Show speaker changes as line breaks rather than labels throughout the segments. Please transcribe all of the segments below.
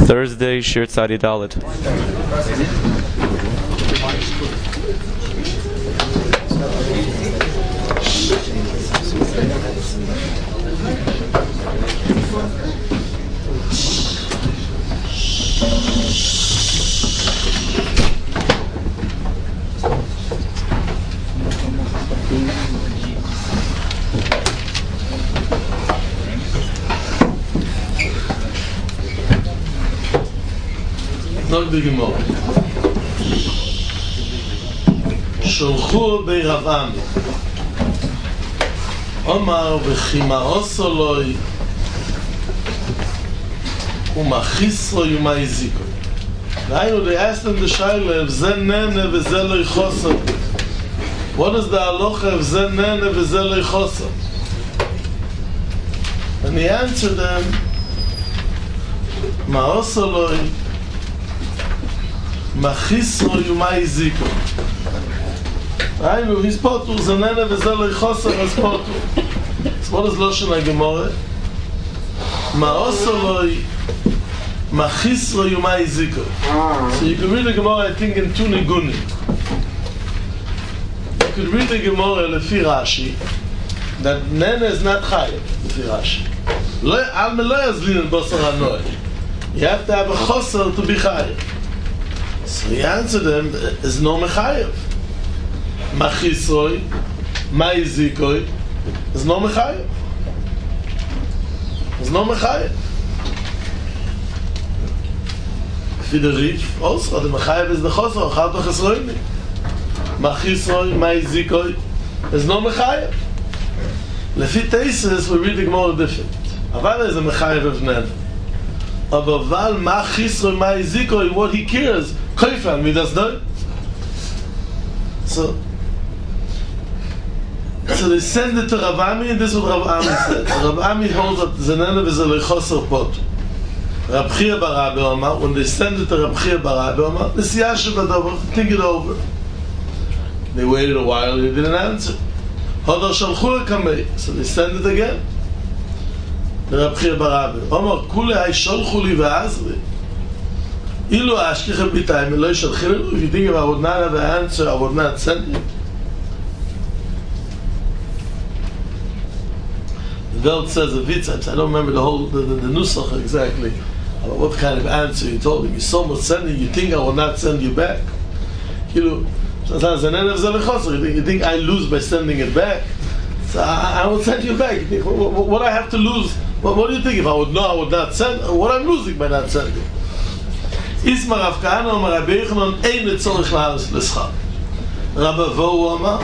Thursday, Shir Tzadi Dalet.
Nog de Gemara. Sholchu bei Rav Ami. Omar v'chima'oso loi umachisro yumaiziko. Now they asked him the shaila, v'ze nene v'ze lo yichoso. What is the halacha v'ze nene v'ze lo yichoso? And he answered them, ma'oso loi Machisro Yumai Ziko. I know he's potur zanene v'zel yichoser as potur. So what is Loshen HaGemara? Ma'osoloi Machisro Yumai Ziko. So you can read the Gemara, I think, in two nigunim. You could read the Gemara lefi Rashi that nene is not chayav lefi Rashi. Alme lo yazlin b'osar hanoy. You have to have a choser to be chayav. So he answered them, is no mechayev. Machisroi, ma'izikoi, is no mechayev. Is no mechayev. Fi the Rif, also, the mechayev is the chosro, chal b'chesroini. Machisroi, ma'izikoi, is no mechayev. Lefi Teises, we read the Gemara different. Aval is a mechayev of nen. Aval machisroi, ma'izikoi, what he cares, Koifan, we does know. So they send it to Rav Ami, and this is what Rav Ami said. Rav Ami holds that Zanene v'zel yichoser pot. Rab Chia bar Rabbi Omar, when they send it to Rab Chia bar Rabbi Omar, the Siyasha Badavar, think it over. They waited a while, he didn't answer. Hodar Shalchu Kamei, so they send it again. The Rab Chia bar Rabbi Omar, Kule hay sholchu li ve'azri. Ilu ashkichem b'tayim, elo yishalchilenu. If you think if I would not have an answer, I would not send you. The Welt says a vitz, I don't remember the whole, the nusach exactly, about what kind of answer you told him. You so much sending, you think I will not send you back. You think I lose by sending it back? So I will send you back. You think, what I have to lose? What do you think? If I would know, I would not send. What I'm losing by not sending? Isma Rav Kahana Omar Rabbi Yochanan ein letzorich la'alos l'schar. Rabbi Avohu Omar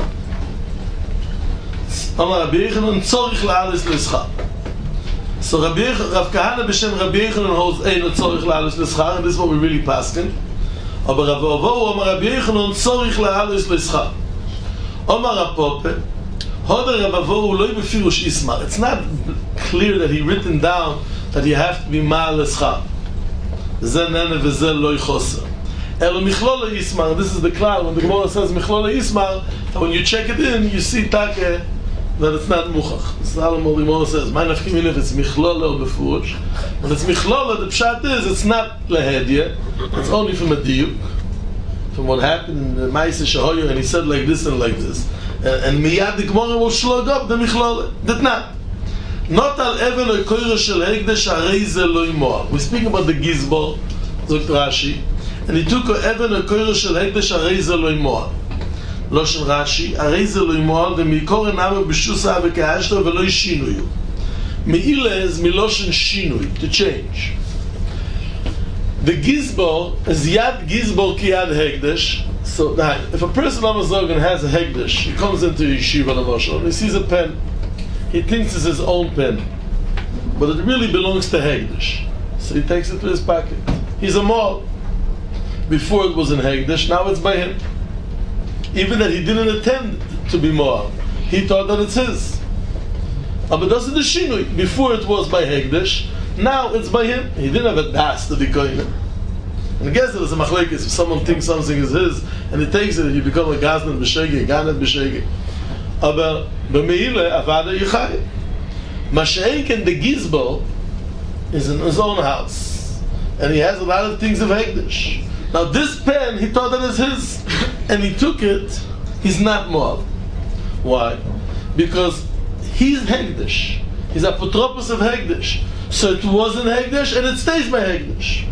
Rabbi Yochanan tzorich la'alos l'schar. So Rav Kahana b'shem Rabbi Yochanan holds ein letzorich la'alos l'schar, and this is what we really paskin. But Rabbi Avohu Omar Rabbi Yochanan tzorich la'alos l'schar. Omar Rapope Hoder Rabbi Avohu lo befirush Isma. It's not clear that he written down that you have to be ma'al l'schar. Zanene v'zel lo yichoser. Elo michlolo yismar. This is the cloud. When the Gemara says michlolo yismar, and when you check it in, you see take that it's not muchach. This is how the Gemara says. My nafkim if it's michlolo or befurush. When it's michlolo, the pshat is it's not lehedya. It's only from a diuk, from what happened in the Ma'aseh Shehoyu, and he said like this and like this. And miyad the Gemara will slug up the michlolo. That not. Not al even a koiro shel hekdesh harei ze lo yimoah. We speak about the Gizbor, Dr. Rashi, and he took even a koiro shel hekdesh harei ze lo yimoah. Loshen Rashi, harei ze lo yimoah, ומקור נאמר בשוסה וכאשתו ולא ישינויו. Me'ile is miloshen shinui, to change. The Gizbor is yad Gizbor ki yad hekdesh. So if a person on a zogan has a hekdesh, he comes into yeshiva and he sees a pen. He thinks it's his own pen, but it really belongs to Hegdish. So he takes it to his pocket. He's a mall. Before it was in Hegdish, now it's by him. Even that he didn't intend to be mall, he thought that it's his. But doesn't the shinui? Before it was by Hegdish, now it's by him. He didn't have a das to be koine. And I guess there's a machlekes. If someone thinks something is his and he takes it, you become a gaznan b'shegi, a ganet b'shegi. Aber b'meile avada yichai. Mashenken the Gizbor is in his own house, and he has a lot of things of Hekdesh. Now this pen, he thought that is his, and he took it, he's not Moal. Why? Because he's Hekdesh. He's apotropos of Hekdesh. So it wasn't Hekdesh, and it stays by Hekdesh.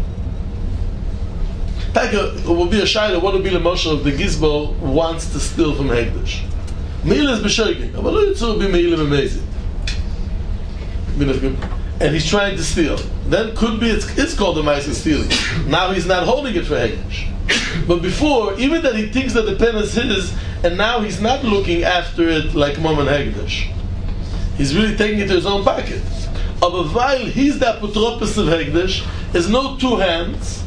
It will be a shayla, what would be the motion if the Gizbo wants to steal from Hekdesh? Meila is b'shoiging, but lo yitzu be meila b'mezid. And he's trying to steal. Then could be it's called the Maisa stealing. Now he's not holding it for Hekdesh. But before, even that he thinks that the pen is his, and now he's not looking after it like Mom and Hekdesh. He's really taking it to his own pocket. But while he's the apotropos of Hekdesh, there's no two hands.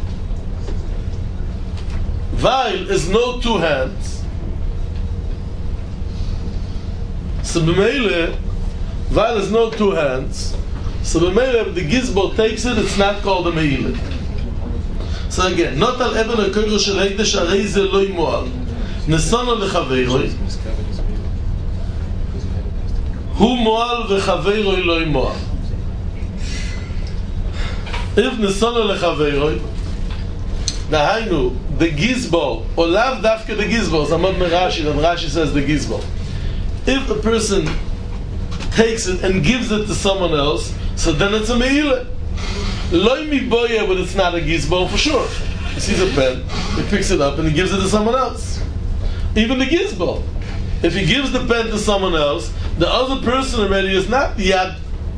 While is no two hands. So b'meile, while is no two hands, so b'meile, if the Gizbo takes it, it's not called a meile. So again, not al eben ha'koiro shel Hekdesh arei ze lo moal. Nesono lechaveiroi. Hu moal v'chaveiroi lo moal. If nesono lechaveiroi, Nahainu, the Gizbo, or lav dafke the Gizbo, Zamod Merashi, and Rashi says the Gizbo. If a person takes it and gives it to someone else, so then it's a meile. Loi mi boye, but it's not a Gizbo for sure. He sees a pen, he picks it up and he gives it to someone else. Even the Gizbo. If he gives the pen to someone else, the other person already is not Yad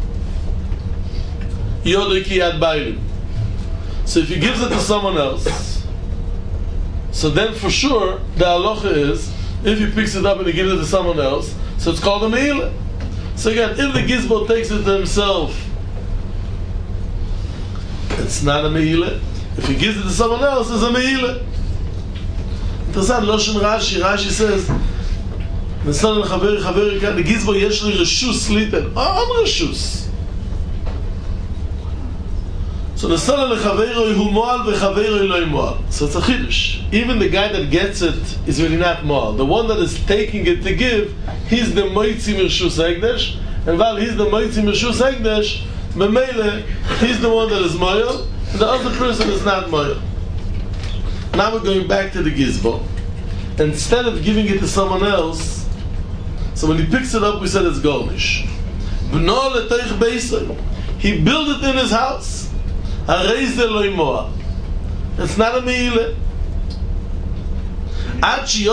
Yodiki Yad Bailim. So if he gives it to someone else, so then for sure the halacha is, if he picks it up and he gives it to someone else, so it's called a meile. So again, if the Gizbo takes it to himself, it's not a meile. If he gives it to someone else, it's a meile. Interessant, Loshen Rashi. Rashi says, the Gizbo yesh li reshus liten. On reshus. So the son of the Chaveiroi hu moal v'chaveiroi lo moal. So it's a chiddush. Even the guy that gets it is really not moal. The one that is taking it to give, he's the moitzi mirshus hekdesh, and while he's the moitzi mirshus hekdesh, memele, he's the one that is moal, and the other person is not moal. Now we're going back to the Gizbo. Instead of giving it to someone else, so when he picks it up, we said it's golnish. B'no l'teich beisai. He built it in his house. It's not a meile. Rashi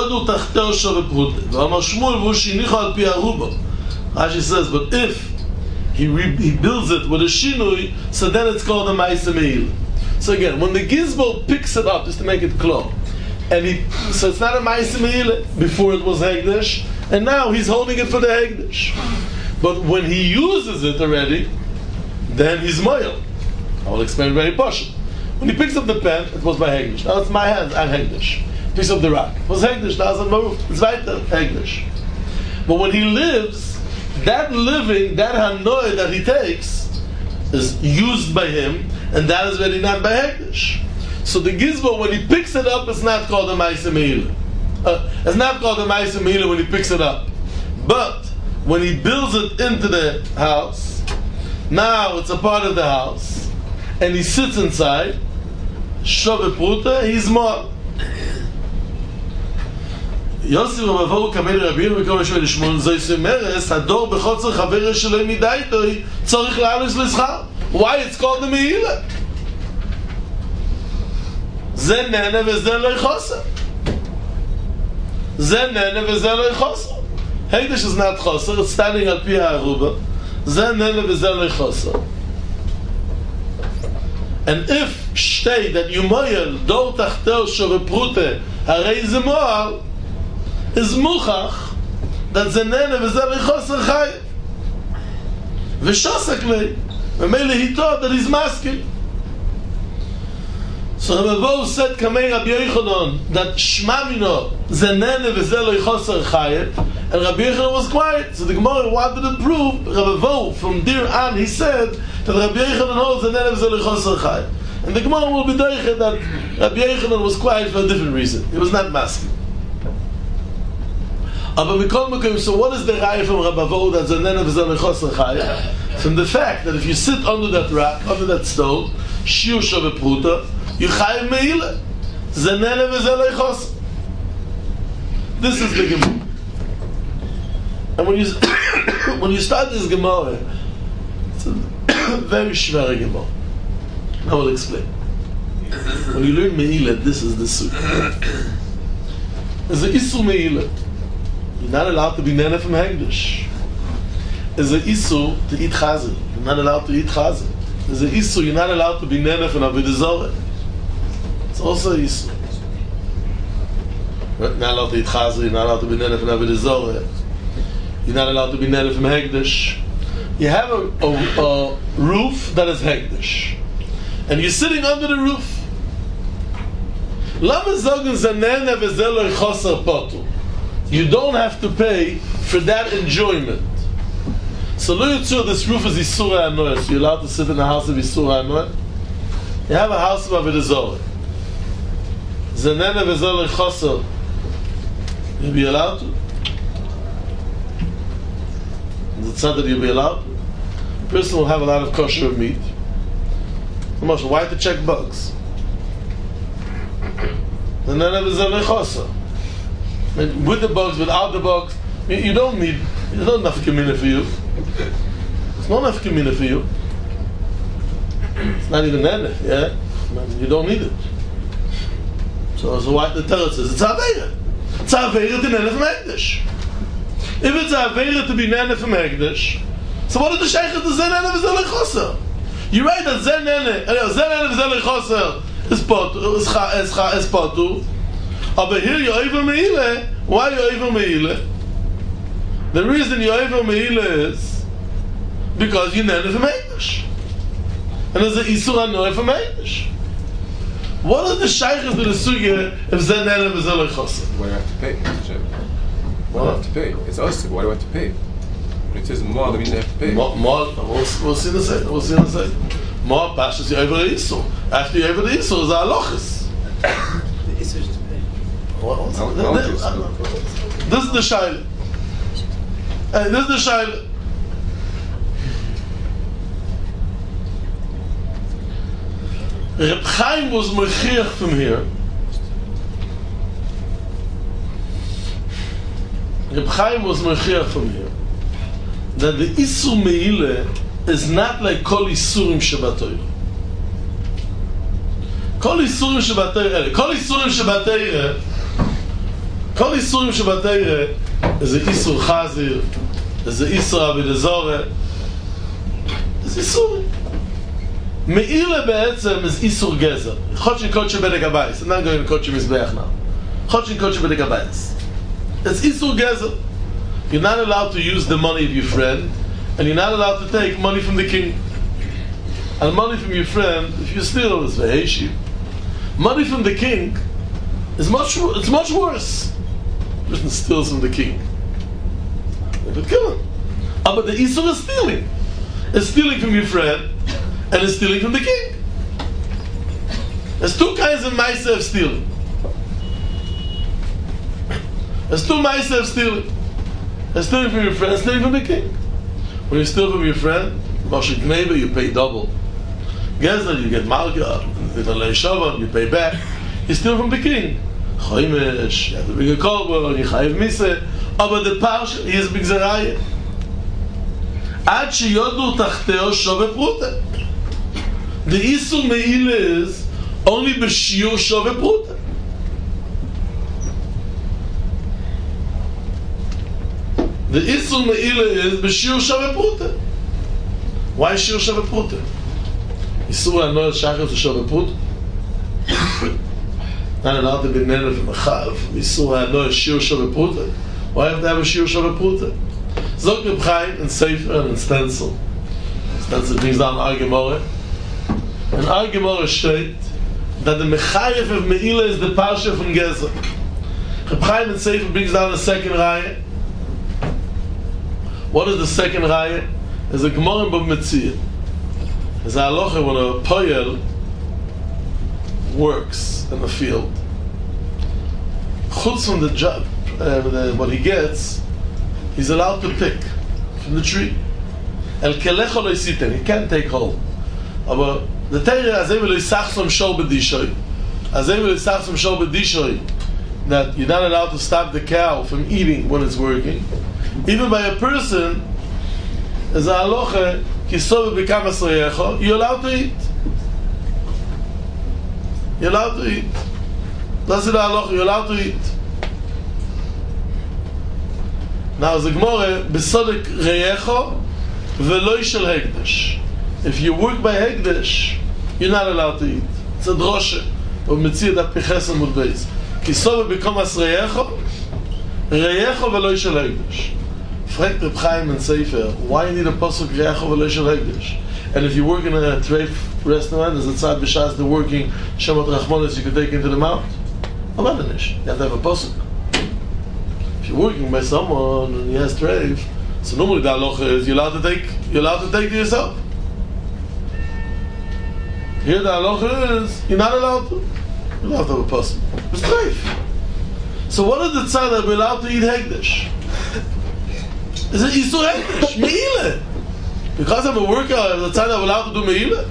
says, but if he builds it with a shinui, so then it's called a Maisa meile. So again, when the Gizbo picks it up, just to make it clear, and so it's not a Maisa meile. Before it was Hekdesh, and now he's holding it for the Hekdesh. But when he uses it already, then he's moil. I will explain very partial. When he picks up the pen, it was by Hekdesh. Now it's my hand, I'm Hekdesh. Picks up the rock. It was Hekdesh, now it's moved. It's weiter, Hekdesh. But when he lives, that living, that hanoi that he takes, is used by him, and that is really not by Hekdesh. So the Gizbo, when he picks it up, it's not called a Maisa meile. It's not called a Maisa meile when he picks it up. But when he builds it into the house, now it's a part of the house, and he sits inside, Shove Pruta, he's more. Yosef Rabavo Kamel Rabir Mikol Shvel Shmon Zoyse Meres Hador Bechotzer Chaver Sheloi Midaitoi Tzorich La'alus L'Schar. Why it's called the Meila? Ze Nene V'Ze Lo Yichoser. Ze Nene V'Ze Lo Yichoser. Hekdesh is not Choser, it's standing al Pi HaAruba. Ze Nene V'Ze Lo Yichoser. And if shtei that you moyel dor tachteo shove prute harei ze moal is muchach that ze nene v'ze v'choser chayev v'shosek lei v'meile he thought that he's masking. So Rabbi Bo said kamei Rabbi Yochanan that shmamino ze nene v'ze v'choser chayev, and Rabbi Yochanan was quiet. So the Gemara wanted to prove Rabbi Bo from there on he said that Rabbi Yochanan holds the nene v'ze v'choser chayev. And the Gemara will be deiche that Rabbi Yochanan was quiet for a different reason. He was not masking. So what is the raya from Rabbi Bo that's a nene v'ze v'choser chayev? From the fact that if you sit under that rock, under that stone, שיעור שווה פרוטה, יחייב מעילה. זה נהנה וזה לא יחוס. This is the Gemara. And when you start this Gemara, it's a very schwer Gemara. I will explain. When you learn Meila, this is the suit. There's an Isur Meila. You're not allowed to be nene from Hegdish. There's an Isur to eat Chazer. You're not allowed to eat Chazer. There's an Isur, you're not allowed to be nene from Avodah Zarah. It's also an Isur. You're not allowed to eat Chazer, you're not allowed to be nene from Avodah Zarah. You're not allowed to be nene from Hegdish. You have a roof that is Hegdish. And you're sitting under the roof. You don't have to pay for that enjoyment. So this roof is Yisura Anoy. So you're allowed to sit in the house of Yisura Anoy. You have a house of Avodah Zarah. Zanena v'zol choser. You'll be allowed to. It's not that you'll be allowed to. A person will have a lot of kosher meat. Why to check bugs? And then there's a chosa. With the bugs, without the bugs, you don't need. There's not enough kamina for you. There's not enough kamina for you. It's not even nene, yeah. You don't need it. So why the Torah says it's aveira. It's aveira to nene from Hegdish. If it's aveira to be nene from Hegdish, so what did the sheikh to say nene v'zeh lechosa? You write that Zen Nene Choser is Potu. But here you're over Meile. Why you're over Meile? The reason you're over Meile is because you Nene from Hegdish. And there's an Isur Anoy from Hegdish. What is the Shaykhs to the Sugya if Zen Nene Choser?
Why do I have to pay? Why do I have to pay? It's us. Why do I have to pay? When it says more, that means I have to pay.
More, we'll see in a second. More pashas you over the Isur. After you over the Isur is halachas.
The Isur is to pay.
This is the shaila. This is the shaila. Reb Chaim was mechiach from here. Reb Chaim was mechiach from here that the Isur Meile is not like Kol Isurim Shabbatayr. Kol Isurim Shabbatayr. Kol Isurim Shabbatayr is a Isur Chazir, is a Isur Avodah Zarah, is Isurim. Meile be'etzem is Isur Gezer. Chochin Kodesh Bedek Habayis. I'm not going to Kodesh Mizbeach now. Chochin Kodesh Bedek Habayis. It's Isur Gezer. You're not allowed to use the money of your friend, and you're not allowed to take money from the king. And money from your friend, if you steal, it's ve'eshi. Money from the king is much worse. The person steals from the king. They could kill him. But the Isur is stealing. It's stealing from your friend, and it's stealing from the king. There's two kinds of ma'aseh of stealing. There's two ma'aseh of stealing. There's stealing from your friend, and stealing from the king. When you steal from your friend, Moshe Kneiber, you pay double. Gezer, you get Malka, you pay back. You steal from the king. Choymesh, you have to bring a korban, you chayiv miseh. But the parsh, he is big zerayah. Ad sheyodu tachteo shove pruta. The Isur Meile is only b'shiur shove pruta. The Isur Meile is b'shiur shove pruta. Why shiur shove pruta? Isur Anoy Shachar to shove pruta. Not allowed to be nene from a chav. Isur Anoy shiur shove pruta. Why have to have a shiur shove pruta? Zog Reb Chaim in Sefer and in Stencil. Stencil brings down Ar Gemara. And Ar Gemara state that the Mechayev of Meila is the Parsha from Gezer. Reb Chaim in Sefer brings down the second raya. What is the second raya? There's a Gemara in Bava Metzia. There's a halacha when a poyel works in the field. Chutz from the job, what he gets, he's allowed to pick from the tree. El kelecho lo yisiten, he can't take hold. But The Torah azay v'lo yisachsom shor b'dishoy. Azay v'lo yisachsom shor b'dishoy. That you're not allowed to stop the cow from eating when it's working. Even by a person, as a halacha, kisov b'kam asreyecho, you're allowed to eat. You're allowed to eat. That's the halacha, you're allowed to eat. Now, the Gemara, b'sodek reyecho v'loi shel hekdesh. If you work by hekdesh, you're not allowed to eat. It's a droshe. Or mitzir that piches and mudbeis. Kisove bekomas reyecho v'loi shel hekdesh. Fragt Reb Chaim and Sefer, why you need a pasuk reyecho v'loi shel hekdesh? And if you work in a treif restaurant, there's a tzad b'shas they're working shemot rachmanis you can take into the mouth. Abandonish. You have to have a pasuk. If you're working by someone and he has treif, so normally the halacha is you're allowed to take to yourself. Here the halacha is you're not allowed to. You're allowed to have a pasuk. It's treif. So what is the tzad that we're allowed to eat hekdesh? Is it isur hekdesh? Me'ile. Because I'm a worker, the tzad that we're allowed to do me'ile?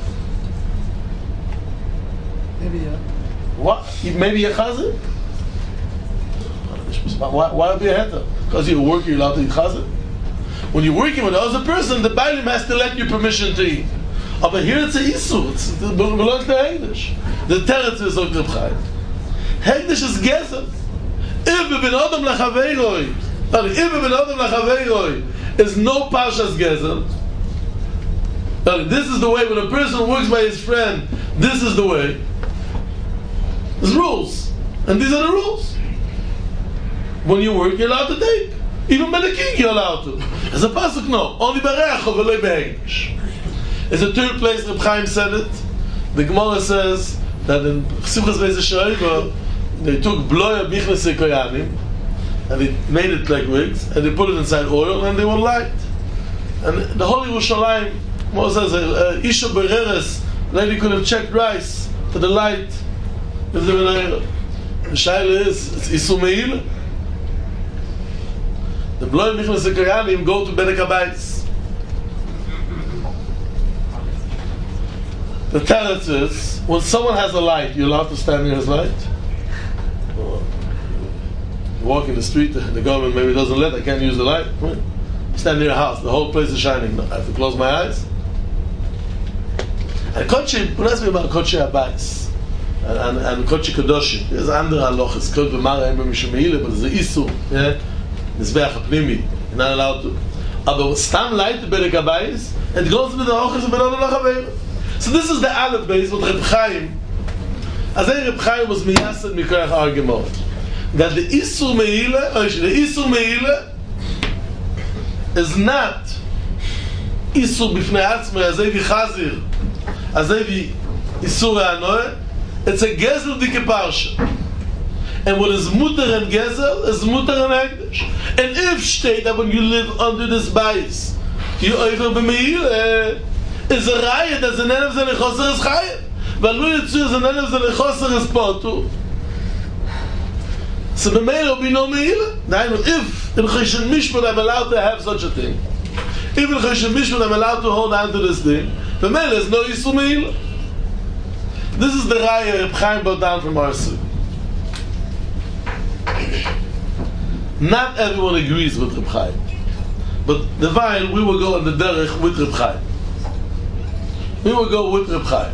Maybe, yeah.
What? Maybe a chazir? Why be a heter? Because you're a worker, you're allowed to eat chazir? When you're working with another person, the bailim has to let you permission to eat. But here it's a isur. It belongs to hekdesh. The teretz is of Reb Chaim. Hekdesh is gezer. If ben adam lachaveiroi, is no pashas gezer. This is the way when a person works by his friend. This is the way. There's rules, and these are the rules. When you work, you're allowed to take. Even by the king, you're allowed to. As a pasuk, no. Only berecho v'loi behekdesh. It's a third place Reb Chaim said it. The Gemara says that in Simchas Beis HaShoeva they took bloya bichnesei koyanim and they made it like wigs and they put it inside oil and they were light. And the Holy Yerushalayim, Moses says, Isha Bereres, lady could have checked rice for the light. The shaila is, it's Isur Me'ila. The bloya bichnesei koyanim go to Bedek HaBayis. The teretz is, when someone has a light, you're allowed to stand near his light? You walk in the street, the government maybe doesn't let, I can't use the light. Stand near a house, the whole place is shining. I have to close my eyes. And Kodesh, what ask me about Kodesh Abayis and Kodesh Kadoshim? There's andere halachas, Kodesh B'mara Ein B'mishum Me'ila, but there's an Isur, Nizbeach HaPnimi, you're not allowed to. Aber stam light Bedek HaBayis, it goes with the Hochas and B'nodam Lachaveir. So this is the Aleph base with Reb Chaim. As Reb Chaim was miyased mikoyach argument that the Isur Me'ila is not Isur b'fnei atzmei azay v'chazir azay v'Isur ha'anoeh. It's a gezel dike parsha. And what is mutar and gezel is mutar and hekdesh. And if state that when you live under this bias, you over b'me'ila is a riot as an enev zene choser is chayev. Valu yitzu as an enev zene choser is potu. So the male will be no meila. If in Choshen Mishpat I'm allowed to have such a thing, if in Choshen Mishpat I'm allowed to hold on to this thing, the male is no Yisur Meila. This is the raya Reb Chaim brought down from Arsu. Not everyone agrees with Reb Chaim, but the while we will go on the derech with Reb Chaim. We will go with Reb Chaim.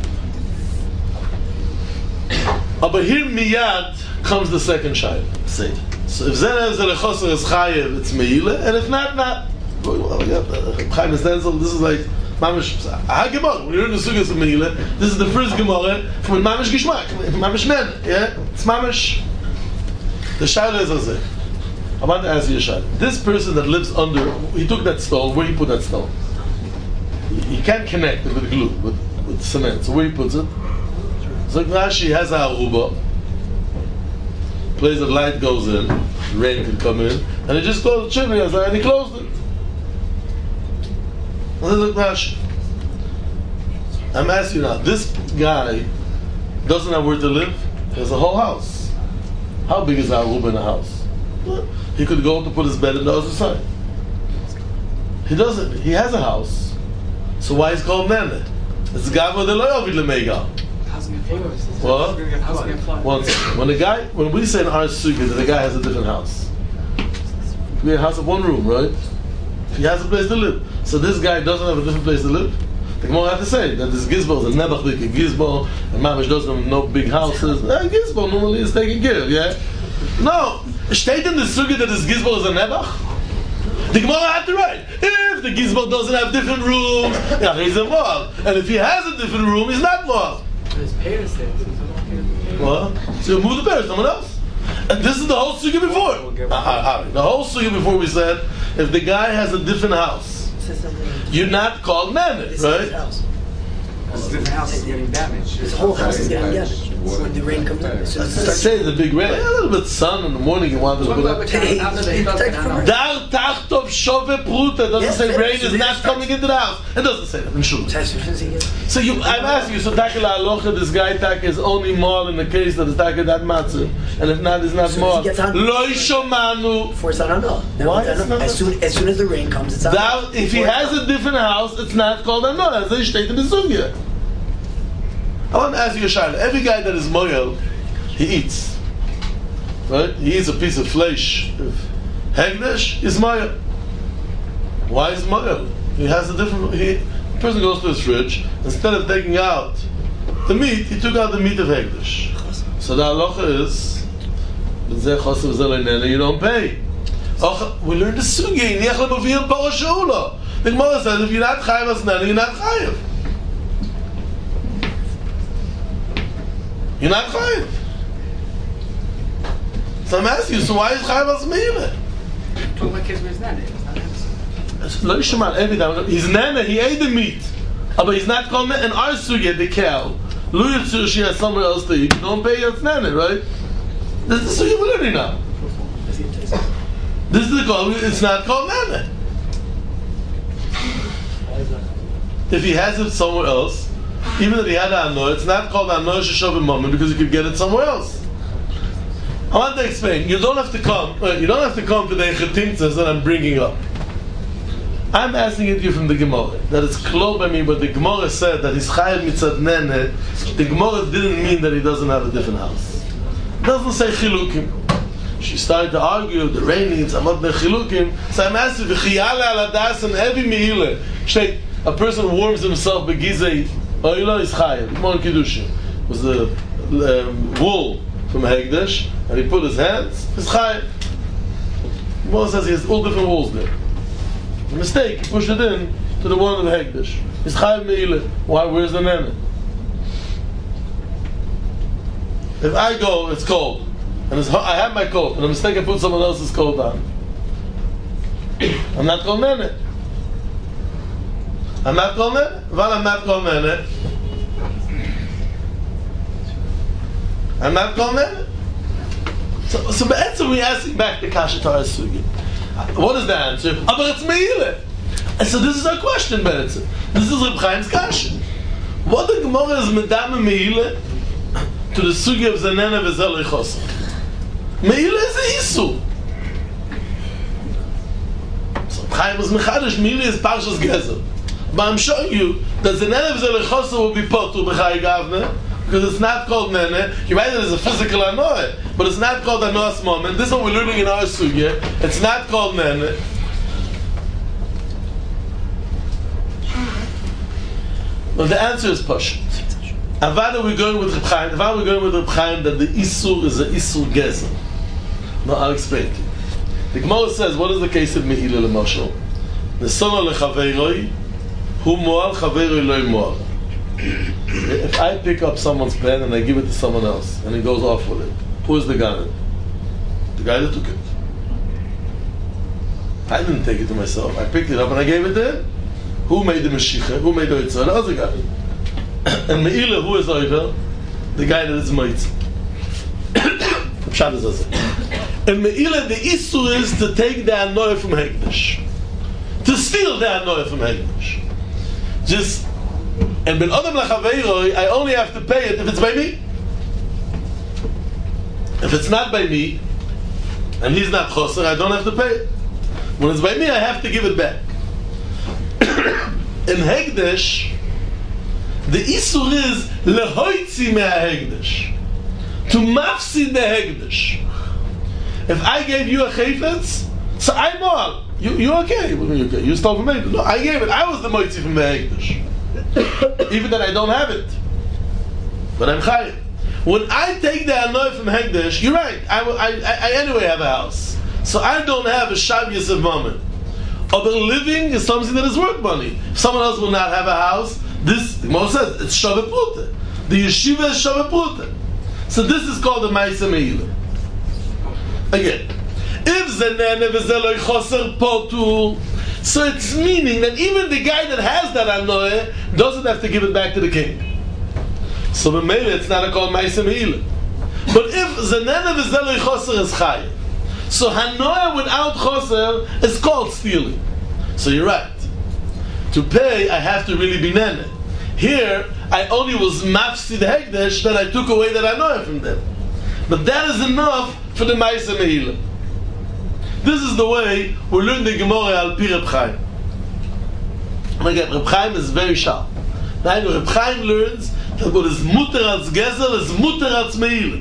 But here miyad comes the second shayla. So if Zenev Zelechoser is chayev, it's meila, and if not, not. Reb Chaim is denzel. This is like mamish. Gemara. When you're in the sugas of meila, this is the first Gemara from mamish gishmak, mamish men. Yeah, it's mamish. The shayla is azeh. I want to ask you a shayla. This person that lives under, he took that stone. Where he put that stone? He can't connect it with glue, with cement. So where he puts it? So Rashi has a aruba. Place of light goes in, rain can come in, and he just closed the chimney and he closed it. Look Rashi. I'm asking you now, this guy doesn't have where to live. He has a whole house. How big is our aruba in a house? Well, he could go to put his bed in the other side. He doesn't. He has a house. So why is it called Nene? It's Gavra de Loyovid Lemega. What? One second. When we say in our sukkah that the guy has a different house, we have a house of one room, right? If he has a place to live, so this guy doesn't have a different place to live. The Gemara have to say that this Gizbo is a Nebuch like a Gizbo, and Mamish doesn't have no big houses. Gizbo normally is taken care of, yeah? No, steht in the sukkah that this Gizbo is a Nebuch? The Gemara had to write. If the Gizbo doesn't have different rooms, yeah, he's involved. And if he has a different room, he's not involved.
His parents there.
What? So you move the parents, someone else. And this is the whole sukkah before. The whole sukkah before we said, if the guy has a different house, you're not called Nana, right?
His different house is getting damaged. His whole house is getting damaged. When the rain comes in. So
Let's say the big rain, a little bit sun in the morning, you want to go back. Dar tachtov shove pruta doesn't say rain is not coming into the house. It doesn't say that in Shul. So I'm asking you, so Takala Alocha, this guy Tak is only more in the case that the Tak is that matzah, and if not, it's not more. Loi shomanu.
For Sarano.
Why?
As soon as the rain comes, it's out.
If he has a different house, it's not called Anor. As they state in the Sugya. I want to ask you a shayla. Every guy that is moyel, he eats. Right? He eats a piece of flesh. Hegdesh is moyel. Why is moyel? He has a different... The person goes to his fridge, instead of taking out the meat, he took out the meat of Hegdesh. So the halacha is, you don't pay. We learned the sugi. The Gemara says, if you're not chayiv as nana, you're not chayiv. You're not chayiv. So I'm asking you, so why is chayiv as meila?
Talk about kids with his nana.
He's nana, he ate the meat. But he's not called nana. In our sugya, the cow, she has somewhere else to eat. You don't pay your nana, right? This is the sugya we're learning now. This is the call, it's not called nana. If he has it somewhere else, even if he had Anor, it's not called Anor Sheshav Moment because you could get it somewhere else. I want to explain. You don't have to come to the Echetimtzas that I'm bringing up. I'm asking it to you from the Gemara. That it's close by me, but the Gemara said that he's Chayav Mitzad Nene. The Gemara didn't mean that he doesn't have a different house. It doesn't say Chilukim. She started to argue, the rain needs Amad Chilukim. So I'm asking, V'chiyale al Adas and Evi Mihile. A person warms himself begizei oila is chayav. Gemara Kiddushin was the wool from Hegdesh, and he put his hands. It's chayav. Gemara says he has all different wools there. A mistake. He pushed it in to the one of the Hegdesh. It's chayav meila. Why? Where's the nana? If I go, it's cold, and I have my coat, and a mistake I put someone else's coat on. I'm not called nana. I'm not called nene. I'm not called nene. I'm not called nene. So be'etzim we asking back the Kasha Torah Sugi. What is the answer? But it's meile. And so this is our question, be'etzim. This is Reb Chaim's Kasha. What the Gemara is medame meile to the Sugi of Zanene v'zel Richosa? Meile is a Isu. So Reb Chaim is mechadish. Meile is Parshas Gezer. But I'm showing you that the nene v'zelichosa will be potur b'chai gavne because it's not called nene. You write it as a physical anoah, but it's not called anoah's moment. This is what we're learning in our sugya. It's not called nene. Well, the answer is pashut. Avada we're going with Reb Chaim. Avada we're going with Reb Chaim that the isur is a isur gezer. Now I'll explain to you. The Gemara says, what is the case of meila l'mashal? The son of lechaveiroi. Who moal chaveroi loy moal. If I pick up someone's pen and I give it to someone else and he goes off with it, who is the guy? The guy that took it. I didn't take it to myself. I picked it up and I gave it to him. Who made the Meshicha? Who made the Yitzhak? The other guy. And Me'ila, who is Oivel? The guy that is Moitz. Pshat is also. And Me'ila, the Isur is to take the Anoy from Hegdesh. To steal the Anoy from Hegdesh. Just, and ben Adam lachaveiroi, I only have to pay it if it's by me. If it's not by me, and he's not choser, I don't have to pay it. When it's by me, I have to give it back. In Hegdesh, The Isur is lehoitzi me'ahegdesh, to mafsid the hegdesh. If I gave you a chayfetz, so I'm all. You okay? You stole from me. No, I gave it. I was the moitzi from the hegdesh. Even that I don't have it, but I'm chayiv. When I take the anoy from hegdesh, you're right. I anyway have a house, so I don't have a shavius of mammon. But living is something that is worth money. If someone else will not have a house, this the Gemara says it's shaveh pruta. The yeshiva is shaveh pruta. So this is called the ma'aseh meila. Again, if zenene v'zeloi choser potul, so it's meaning that even the guy that has that anoy doesn't have to give it back to the king. So the meila it's not called ma'aseh meila. But if zenene v'zeloi choser is chayiv, so hanoah without choser is called stealing. So you're right. To pay, I have to really be nene. Here, I only was mafsid hegdesh that I took away that hanoah from them. But that is enough for the ma'aseh meila. This is the way we learn the Gemara al pi Reb Chaim. And again, Reb Chaim is very sharp. Now, Reb Chaim learns that what is muter als gezel is muter als meila.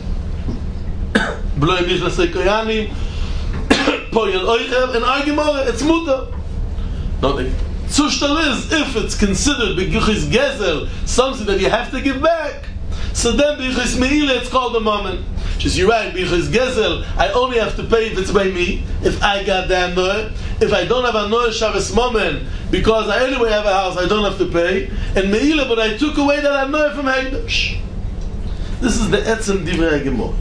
Bloim Bishla Sekoyanim, Poyel Oichev, and our Gemara, it's mutter. Nothing. Zushtal is, if it's considered B'Gichis Gezel, something that you have to give back, so then B'Gichis Meila, it's called a moment. Just you're right, B'Gichis Gezel, I only have to pay if it's by me, if I got the Anoy. If I don't have Anoy Shabbos Moment, because I anyway have a house, I don't have to pay. And Meila, but I took away that Anoy from Hegdesh. This is the Etzem Divrei Gemara.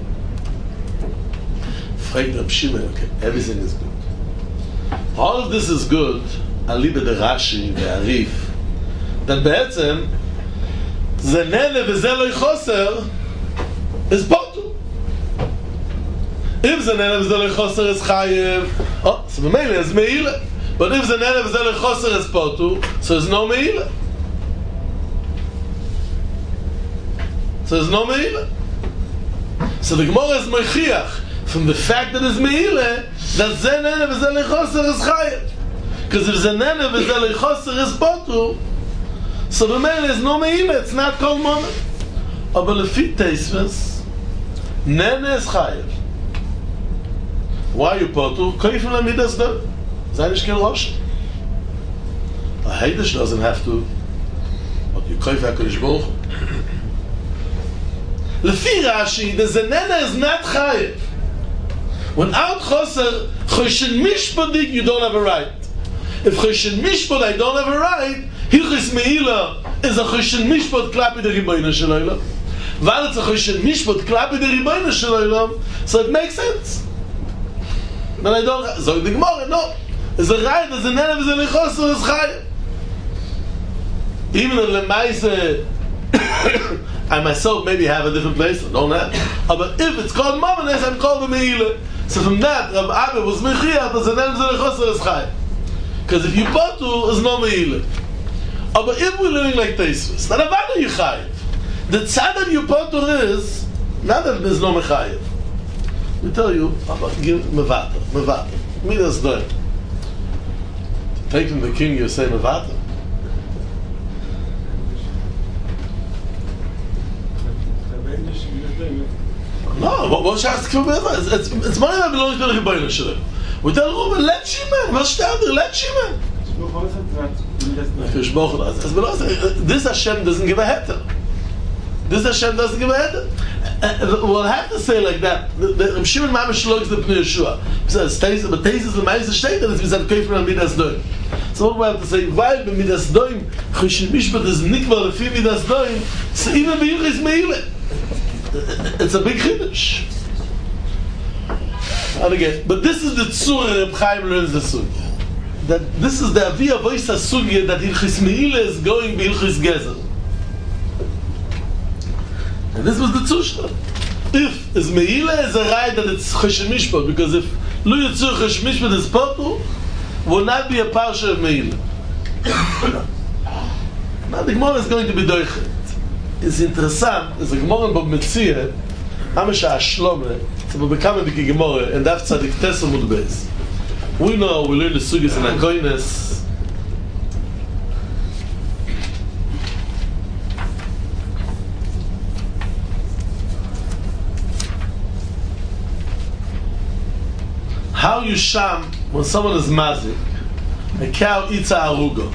Okay, everything is good. All of this is good. Aliba the Rashi, the Arif. Then Be'etzem, Zenene v'zeloi choser is potu. If Zenene v'zeloi choser is chayev, oh, so the Meila is Meila. But if Zenene v'zeloi choser is potu, so there's no Meila. So there's no Meila. So the Gemara is Mechiach from the fact that it's Meila, that Zenene v'zeloi choser is chayev. Because if Zenene v'zeloi choser is potu, so the Meila is no Meila, it's not called Moment. But lefi Tosfos, Nene is chayev. Why are you potu? Koifim lamidas do. Zayin ishkel rosh. A Heidish doesn't have to, but you koif HaKadosh Baruch Hu. Lefi Rashi, the Zenene is not chayev. Without choser, choshen mishpadik, you don't have a right. If choshen mishpad, I don't have a right, hilchis meila is a choshen mishpad klapi the ribono shel olam. While it's a choshen mishpad klapi the ribono shel olam, so it makes sense. But I don't. So the Gemara, no, it's a right. There's a nene v'zeloi choser is chayev. Even in the Lemaise, I myself maybe have a different place. I don't have. But if it's called Mamanes, I'm called the Meila. So from that, Rav Abba was Mechiach, there's a nene v'zeloi choser is chayev. Because if you potu, there's no Meila. But if we're living like Tosfos, not about you chayev. The tzad that you potu is not that there's no mechayev. We tell you about give mevater. Midas doim. Take from the king, you say mevater. No, what should I ask for mevater? It's money that belongs to the ribono shel olam. We tell Reuben, let Shimon. Was steht there? Let Shimon. This Hashem doesn't give a heter. This Hashem doesn't give a heter. We'll have to say like that. The Shimon Mamish looks the Pnei Yeshua. But Tesis the Ma'aseh state that it's been koifim al midas doim. So what we have to say? While the midas doim, choshen mishpat is nikvar lefi midas doim. So even b'yichis meila, it's a big chiddush. And again, but this is the tzura Reb Chaim learns the sugya. That this is the aviyah voice sugya that Hilchis Meila is going b'Hilchis Gezel. And this was the tzusha. If is Meila is a right that it's Choshen Mishpat, because if Lu Yitzur Choshen Mishpat is potu, will not be a parsha of Meila. Now the Gemara is going to be doichet. It's interessant. It's a Gemara in Bab Metzia, Amisha Ashlome. So we become a big Gemara, and that's Tzadik Tesomud Beis. We know, we learn the Sugis and Akoines. how you sham when someone is mazik, a cow eats a aruga.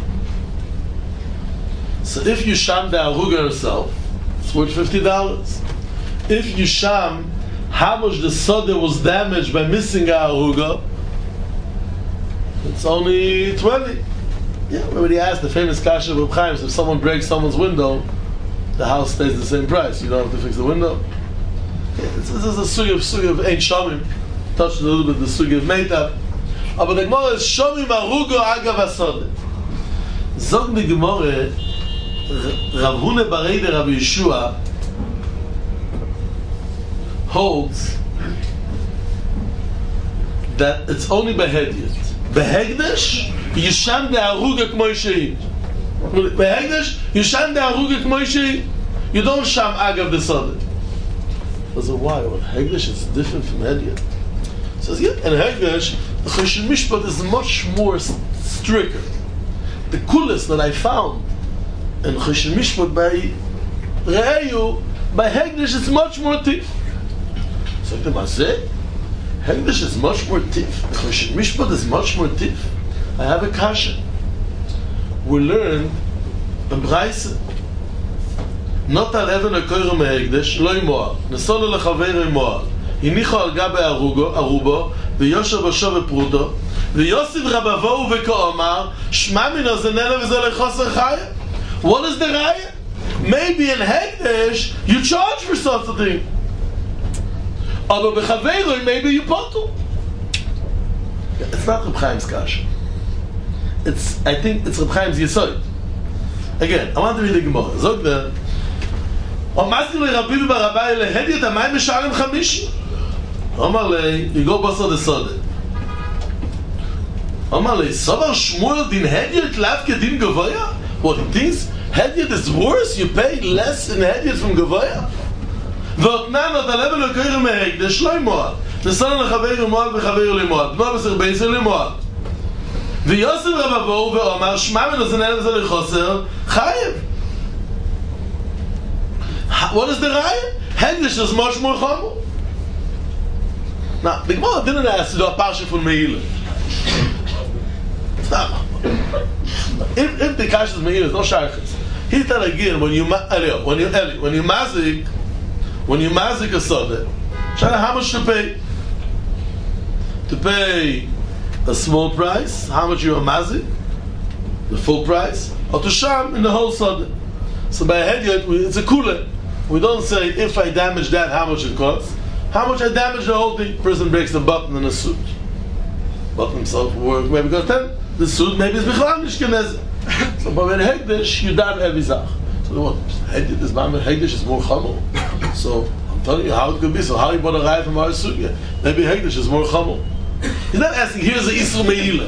So if you sham the aruga herself, it's worth $50. If you sham how much the soda was damaged by missing a aruga, it's only 20. Yeah, remember he asked the famous kasha of Reb Chaim, so if someone breaks someone's window, the house stays the same price. You don't have to fix the window. Yeah, this is a sugi of Ein Shomim. Touched a little bit the sugi of Meita. But the Gemara is Shomim Arugo Agav HaSodeh. Zog the Gemara, Rav Huna bar Eider Rabbi Yeshua holds that it's only Behediot. Behegdesh, Yisham de Aruga K'moi Shehi. Behegdesh, Yisham de Aruga K'moi Shehi. You don't sham Agav the Sodeh. I said, why? Well, Hegdesh is different from Hediot. He says, yeah, and Hegdesh, the Choshen Mishpat is much more stricter. The coolest that I found in Choshen Mishpat by Re'eyu, by Hegdesh, it's much more tiff. So I said, Hegdesh is much more tiff. The Choshen Mishpat is much more tiff. I have a kasha. We learned in Braise, not al even a koiro mehegdesh, lo imoal. Nesolo lechaveiro imoal. Hinicho al gabe arubo, v'yosher b'sho v'pruto, v'yosiv rabavo v'ko'omar, shma mino zenena v'zo lechoser chaya. What is the raya? Maybe in Hegdesh, you charge for such a thing. Aber b'chaveiro, maybe you potu. It's not Reb Chaim's kasha. I think it's Reb Chaim's Yesod. Again, I want to read the Gemara. Zog there. Omaskin le Rabbi Barabai le Hediot amayim b'sharim chamishi. Omar le, you go basod esode. Omar le, Sovar Shmuel din Hediot lav kedin Gavoya? What, he thinks Hediot is worse? You pay less in Hediot from Gavoya? V'otnan ot alebe lo koiro mehegdesh lo imoal. Nesolo lechaveiro imoal v'chaveiro limoal. Bno b'ser beisel limoal. V'yosef rabavo v'omar shma mino zenena v'zo lechoser chayev. What is the raya? Hegdesh is much more chomer. Now, the Gemara didn't ask to do a parsha from Meila. If the kasha is Meila, it's no shaykhis. He tell again when you mazik a soda, how much to pay? To pay a small price, how much you are mazik, the full price, or to sham in the whole soda. So by Hediot, it's a cooler. We don't say if I damage that, how much it costs. How much I damage the whole thing. Person breaks the button in a suit. Button himself work maybe goes 10. The suit maybe is bichlal nishkenez. So but when Hegdesh, you done every zach. So what? Hegdesh is more chamor. So I'm telling you how it could be. So how you bought a raya from our suit? Maybe Hegdesh is more chamor. He's not asking. Here's the Isur Meila.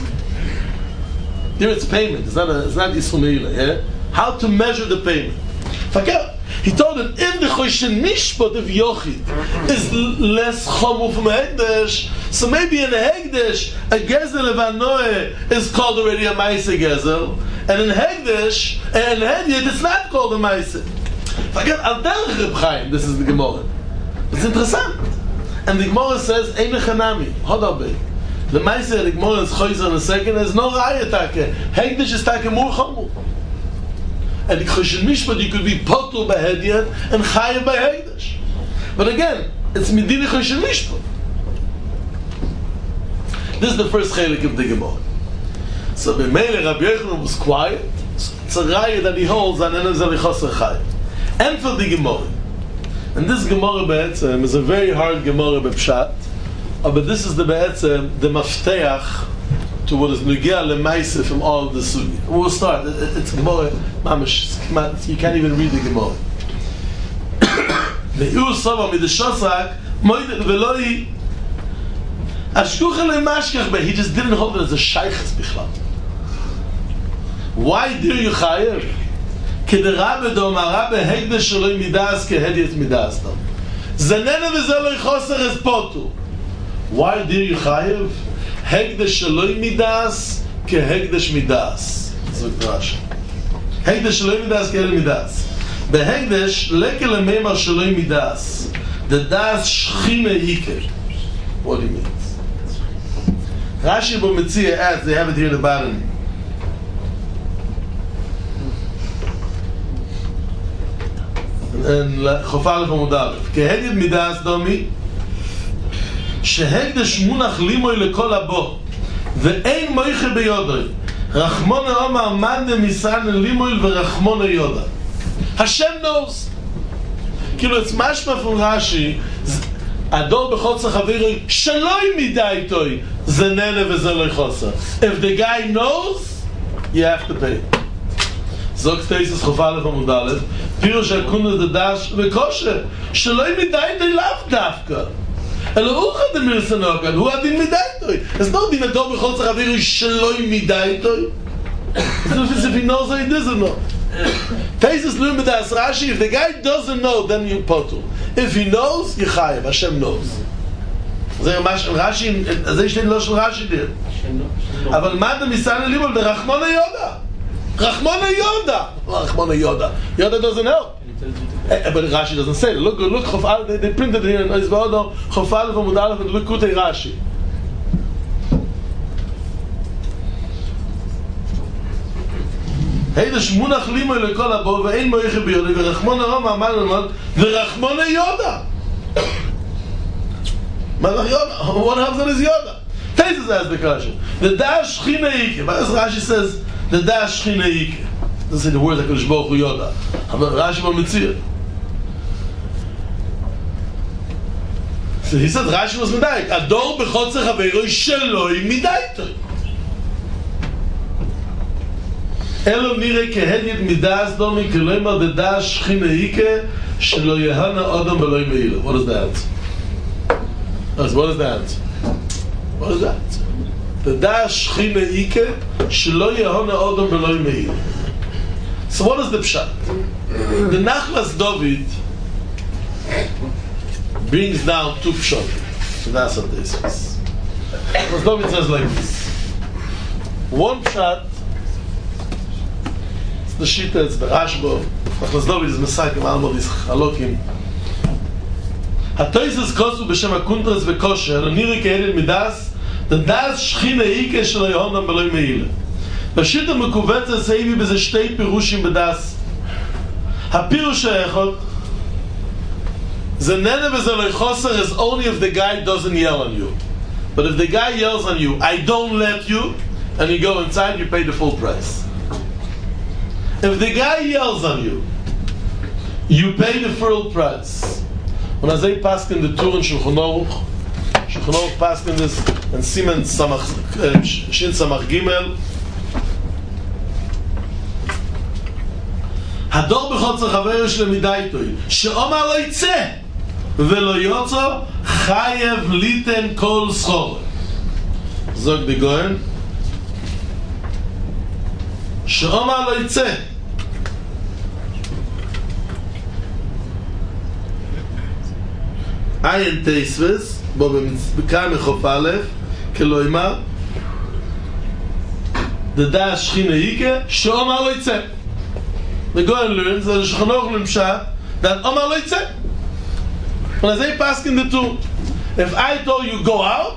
Here it's payment. It's not Isur Meila. Yeah. How to measure the payment? Forget. He told him, in the Choshen Mishpat of Yochid is less chomu from Hegdesh, so maybe in the Hegdesh, a Gezel of Anoe is called already a Maise Gezel, and in Hegdesh, and in Hediot, it's not called a Maise. Forget, Al Derech Reb Chaim, this is the Gemara. It's interessant. And the Gemara says, Ein Lechanami, Hodabe. The Maise, the Gemara is Choyzer in a second, there's no Raya Take. Hegdesh is Take more chomu. And the Choshen Mishpat, you could be potul by Hediot and chayev by Hegdesh. But again, it's Medina Choshen Mishpat. This is the first chelik of the Gemara. So B'meile Rabbi Yochanan was quiet. So it's a raya that he holds on Enem Zalichoser Chayev. And for the Gemara. And this Gemara Be'etzem is a very hard Gemara B'Pshat. But this is the Be'etzem, the Mafteach, to what is Nugia Lemaise from all of the Sugi. We'll start. It's Gemara, Mamash, you can't even read the Gemara. Me'ur Sava Midashosak, Moide Veloi, Ashkucha Lemashkach, but he just didn't hold it as a Shaykhs Bichlal. Why do you Chayev? Kederabbe Domarabbe Hegdesh Shaloi Midas Kehediet Midas Dom. Zanena V'zeloi Choser Es Potu. Why do you Chayev? Hegdesh Shaloi Midas Kehegdesh Midas. Zog Rashi. Hegdesh Shaloi Midas Kehegdesh Midas. Behegdesh Lekel Meimar Shaloi Midas. The Das Shchine Hiker. What do you mean? Rashi B'Metzia adds, they have it here in the bottom. And Chofal Chamudal. Kehedid Midas Domi, שהקדש מונח לימוי לכל הבו ואין מויכה ביודוי רחמון העומר מנדה מסרן לימוי ורחמון היודה השם knows כאילו it's משמע from רש"י הדור בחוצר חברוי שלא מידה איתוי זה ננה וזה לא חוסר if the guy knows you have to pay זוג תייסס חופה א' עמוד א' פירוש הקונדה דדש וקושר שלא מידה איתוי לאו דווקא אלא הוא חד מרסנוקן, הוא הדין מידה איתוי. אז לא דין הדור בכל צריך אווירי שלא מידה איתוי. אז if he knows or he doesn't know. Taisus learn with us Rashi, if the guy doesn't know, then you potu. If he knows, you chayev, Hashem knows. זה ממש, רש"י, זה ישתן לא של רש"י דיר. אבל מה אתה מסען לימול ברחמון היודה? רחמון היודה! רחמון היודה. Yoda doesn't know. But Rashi doesn't say it. Look, Chof they printed it here in Izvaodo, Chof Aleph Amud Aleph, and look Kutei Rashi. Heidesh munach limoy lekol habo, ve'ein moiche biyodi, ve'rachmon ha'rom ha'amal ha'amal, ve'rachmon ha'yoda. What happens on his Yoda? Taisus asks the question. The Dash Shchina Ike. But as Rashi says, the Dash Shchina Ike. Doesn't say the word like HaKadosh Baruch Hu Yoda. But Rashi B'Metzia. So he said Rashi was medayik. Ador b'chotzer chaveroi sheloi midaitoi. Elo nirei kehedit midas domi keloimar the Dash Shchina Ike shelo yehana odom v'lo meila. What is that? What is that? What is that? The Dash Shchina Ike shelo yehana odom v'lo meila. So what is the pshat? The Nachlas David brings down two pshat. So that's what this is. Nachlas David says like this. One pshat, it's the Shita, it's the Rashba. Nachlas David is Mesakim Almod is Chalokim. HaToises kosu b'shem HaKuntras v'kosher Niri ke'edit midas the Das Shchina Ike shelo yehana v'lo meila. בשיטה מקובצת סייבי בזה שתי פירושים בדס. הפירוש האחד זה ננה וזה לא חוסר is only if the guy doesn't yell on you. But if the guy yells on you, I don't let you, and you go inside, you pay the full price. If the guy yells on you, you pay the full price. When I say paskin the Tur and Shulchan Aruch paskin this and Simen Shin Samach Gimel. הדור בחוצר חבר יש למידה איתוי שאומר לא יצא ולא יוצא חייב ליתן כל סחור זוג בגוין שאומר לא יצא עין תייסבס בו בכאן מחוף א' כלא אמר דדה שכינה איקה שאומר לא יצא The Goyen learns that the Shulchan Aruch Limsha that Omar lo yitzeh. When I say paskin the two, if I told you go out,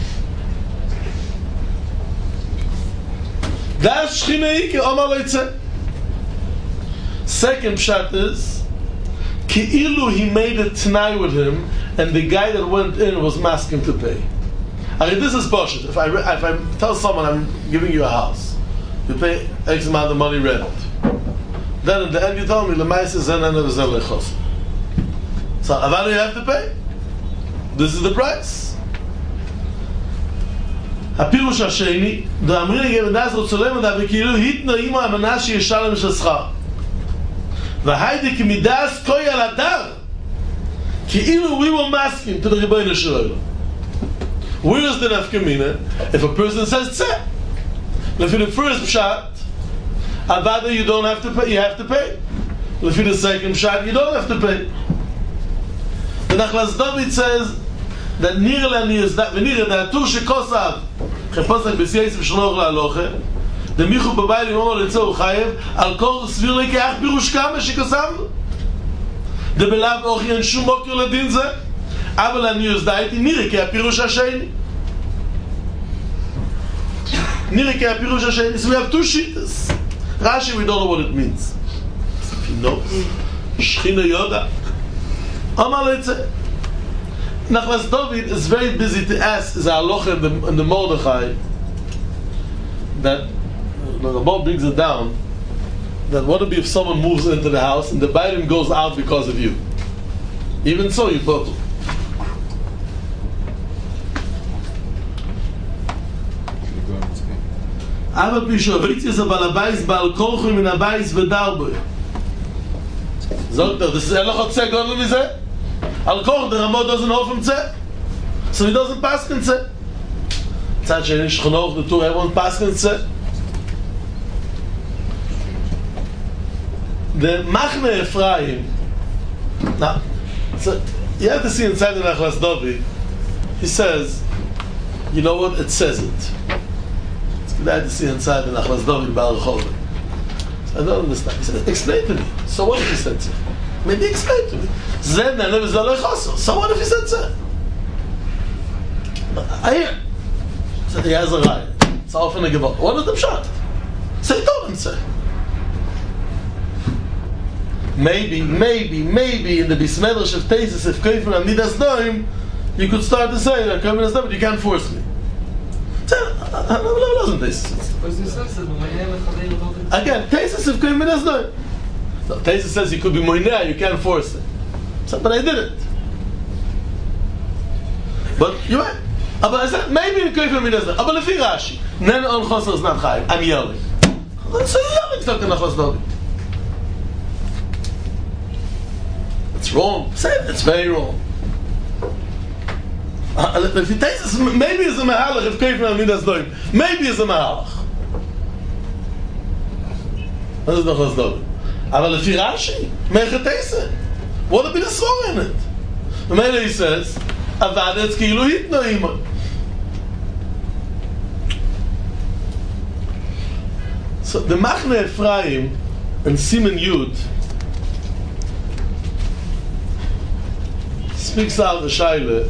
that's Shchina Ike Omar lo yitzeh. Second pshat is Ki'ilu he made a t'nai with him, and the guy that went in was masking to pay. I mean, this is bullshit. If I tell someone I'm giving you a house, you pay X amount of money rent. Then at the end you tell me, L'maisa zenana v'zel lechos. So, Avada you have to pay. This is the price. הפירוש השני, דאמריני גבדס רוצולם ודה וכאילו היתנו אימו המנה שישלם של שכר. והיידי כמידס כוי על הדר. כאילו we were masking to the Rebbeinu Shalom. Where is the nafkamina? If a person says tzeh. If in the first pshat, Avada you don't have to pay, you have to pay. If in the second shot you don't have to pay. The Nachlas David says that nir lani is that v'nir that tur shekosav cheposach b'siyais v'shloch la'aloche the michu b'bayil yomor letzor chayev al kol svir lekeach pirush kama shekosav the belav och yen shum mokir ledin ze aber lani is that nir ke pirush hasheni Nirike Pirush Hashem, so we have two shittas. Rashi, we don't know what it means. You know, Shechina Yoda. Amar Leitze. Nachlas David is very busy to ask, is halacha in the Mordechai, that the Ramah brings it down, that what would be if someone moves into the house and the Bailim goes out because of you? Even so, you bottle. Aber Pisho, heute ist aber Labais Baal Kolchum in Abais Vedarboy. Sagt er, das ist ehrlich hat Zeh Godel wie Zeh? Al Koch, der Ramah doesn't know from Zeh. So he doesn't pass in Zeh. Zeit schon nicht genoeg, der Tour, everyone pass in Zeh. The Machne Ephraim. Now, so you have to see inside the Nachlas David. He says, you know what? It says it. It's glad to see inside the Nachlas David Baal Chol. I don't understand. He said, explain to me. So what if he said so? Maybe explain to me. Zed Nene V'Zalei Chosor. So what if he said so? I hear. He said, he has a right. It's often a gevot. What is the pshat? So he told him so. Maybe in the Bismedrish of Tesis, if Kofen and Midas Noim, you could start to say that Kofen is but you can't force me. Doesn't Tesis? Again, Tesis if Kofen Midas Noim. So Tesis says you could be Moinea, you can't force it. So, but I did it. But you're right. But I said, maybe in Kofen Midas Noim. But if you Rashi, Nen on Chosor is not Chayiv. I'm yelling. So you're yelling, it's not going to Nachlas David. It's wrong. Say it. It's very wrong. If you take this, maybe it's a mahalach. If Kofen and Midas Noim, maybe it's a mahalach. That is Nachlas David. But if you Rashi, Mechatese, what would be the svara in it? The Mele he says, Avada it's ki'ilu hitno ima. So the Machne Ephraim and Simen Yud speaks out the Shaila.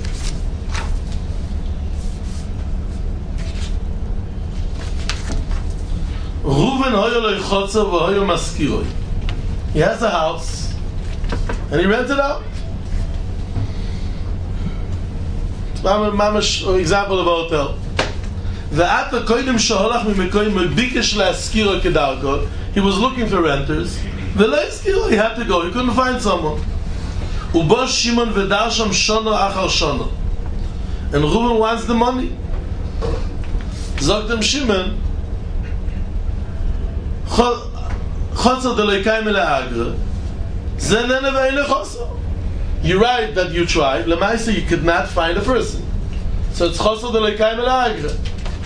Reuven hoyo lo yichotzer v'hoyo maskiroi. He has a house and he rents it out. Mamash example of a hotel. Ve'ata koidim sheholach mimekoyim bikesh la'askiro kedarko. He was looking for renters. Ve'lo askiro, he had to go. He couldn't find someone. Ubo Shimon v'dar sham shono achar shono. And Reuven wants the money. Zogt dem Shimon, Chotzer de leikayim le'agra, ze nene ve'ele chosor. You're right that you tried. Lemaisa, you could not find a person. So it's Chosor de leikayim le'agra.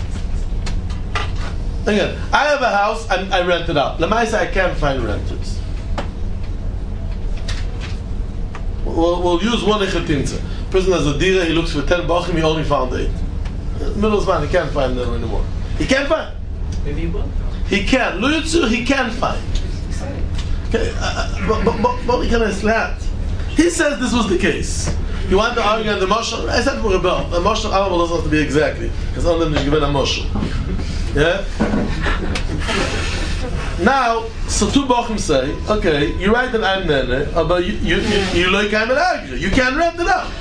Again, I have a house, I rent it out. Lemaisa, I can't find renters. We'll use one echetinza. Person has a dira, he looks for 10 bachim, he only found 8. Middle man, he can't find them anymore. He can't find.
Maybe he will.
He can. Lo Yitzur, he can find. Okay, but we can slat. He says this was the case. You want to argue on the Moshe? I said for a bell. The Moshe Arabah doesn't have to be exactly. Because only them given a Moshe. Yeah? Now, so two Bochum say, okay, you're right that I'm Nene, but you like I'm an Agra. You can't rent it out.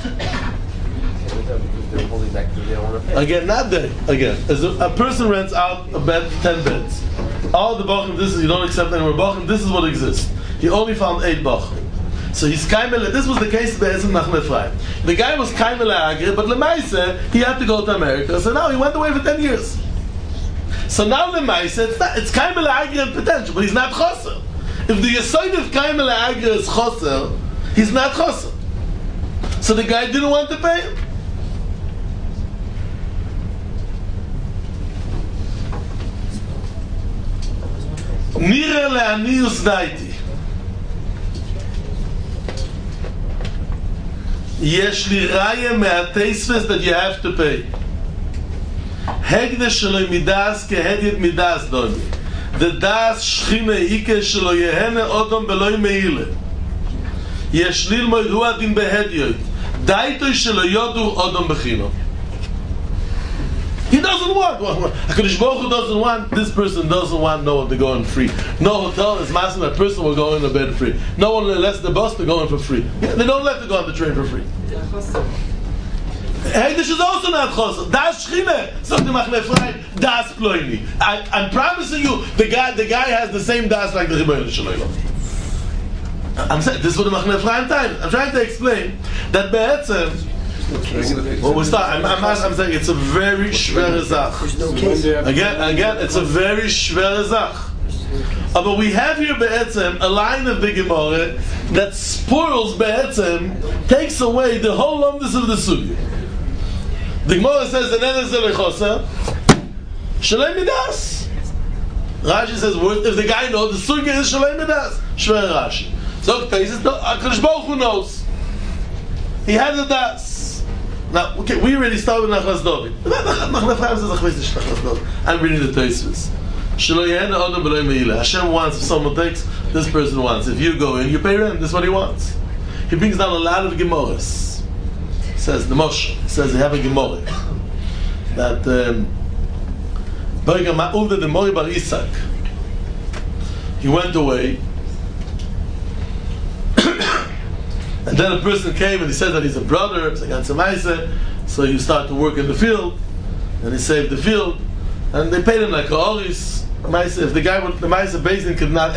Again, not they. Again, as a person rents out a bed, 10 beds. All the Bochum, this is, you don't accept any more Bochum, this is what exists. He only found 8 Bochum. So he's kaimel. This was the case of Be'ezim Nachman Ephraim. The guy was kaimel Agra, but Lemaise, he had to go to America. So now he went away for 10 years. So now the Maisa, it's Kaimel Agra in potential, but he's not Choser. If the Yesod of Kaimel Agra is Choser, he's not Choser. So the guy didn't want to pay him. Nira le'anius daiti. Yesh li raya me'ateisves that you have to pay. Hegdesh shelo midas kehedit midas doni. The das shchine ike shelo yehene odom beloi meile. Yesh lilmoid hu adin behedioit. Daitoi shelo yodu odom bechino. He doesn't want. HaKadosh Baruch Hu doesn't want. This person doesn't want no one to go in free. No hotel is massive. A person will go in the bed free. No one lets the bus to go in for free. They don't let to go on the train for free. Hegdish is also not chosel. Das Shchine. Something Machnei Ephraim. Das Ploini. I'm promising you, the guy has the same das like the Rebbeinu Shalom. I'm saying this is what the Machnei Ephraim time. I'm trying to explain that Be'etzem. Well, we start. I'm saying it's a very schwere Zach. Again, it's a very schwere Zach. But we have here Be'etzem a line of the Gemara that spoils Be'etzem, takes away the whole lumdus of the sugya. The Gemara says the Nenes Zelechosa Shalei Midas. Rashi says if the guy knows the sugya is Shalei Midas. Shver Rashi. So HaKadosh Baruch Hu knows. He has a das. Now, okay, we already started with Nachlas David. I'm reading the Tosfos. Hashem wants if someone takes, this person wants. If you go in, you pay rent. This is what he wants. He brings down a lot of Gemaras. Says the Moshe. Says they have a Gemara that the Mori Bar Isak. He went away. And then a person came and he said that he's a brother, so you start to work in the field, and he saved the field, and they paid him like a oris. If the guy would, the Maisa Basin could not,